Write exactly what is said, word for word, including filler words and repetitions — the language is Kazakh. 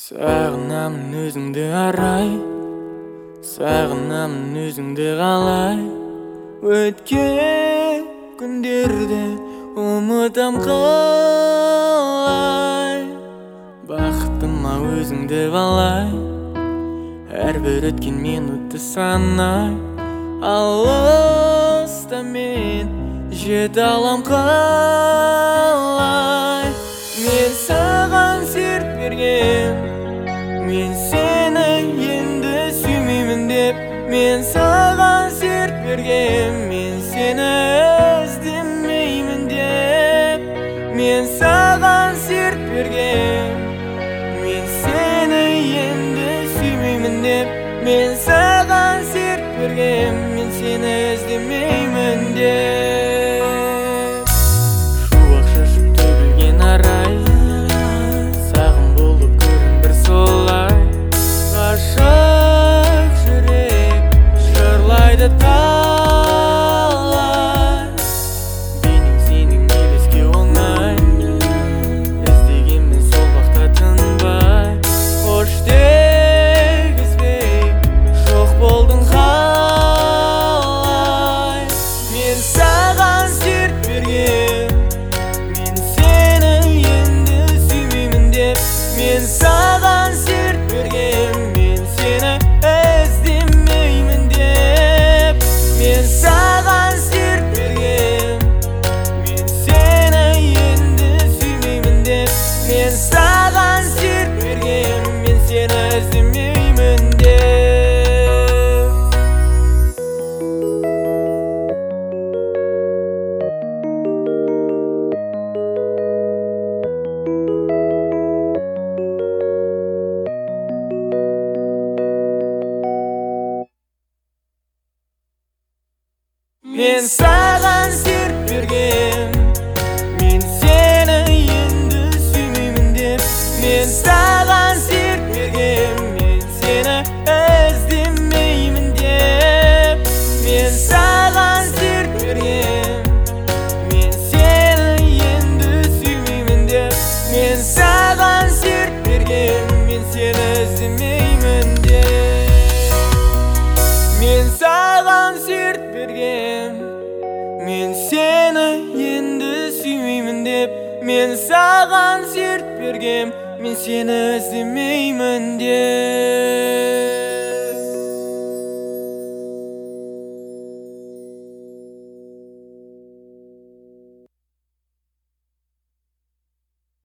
Сағынамын өзіңді арай, сағынамын өзіңді қалай. Өткен күндерді ұмытам қалай. Бақытыма өзіңді балай, әрбір өткен минутты санай. Алыста мен жете алам қалай. Мен саған серт берген, мен сені енді сүймеймін деп. Мен саған серт берген, мен сені іздемеймін деп. Мен саған серт берген, мен сені енді сүймеймін деп. Мен саған серт берген, мен сені іздемеймін деп. Шуақ шашып төгілген арай, сағым болып көрінді солай. Ғашық жүрек жырлайды талай. Бейнең сенің елеске оңай, іздегенмен сол бақта тынбай. Қош дегізбей жоқ болдың қалай. Мен саған серт берген, мен сені енді сүймеймін деп. Мен саған серт берген, мен сені іздемеймін деп. Мен саған серт берген, мен сені енді сүймеймін деп. Мен саған серт берген, мен сені іздемеймін деп. Мен саған серт берген, мен сені енді сүймеймін деп. Мен саған серт берген, мен сені іздемеймін деп. Мен саған серт берген, мен сені енді сүймеймін деп. Мен саған серт берген, мен сені іздемеймін деп. Мен саған серт берген, мен сені енді сүймеймін деп. Мен саған серт берген, мен сені іздемеймін деп. Мен саған серт берген, мен сені енді сүймеймін деп. Мен саған серт берген, мен сені енді сүймеймін деп. Мен саған серт берген, мен сені іздемеймін деп. Мен саған серт берген, мен сені іздемеймін деп. Мен саған серт берген, мен сені іздемеймін деп. Мен саған серт берген, мен сені іздемеймін деп. Мен саған серт берген, мен сені іздемеймін деп.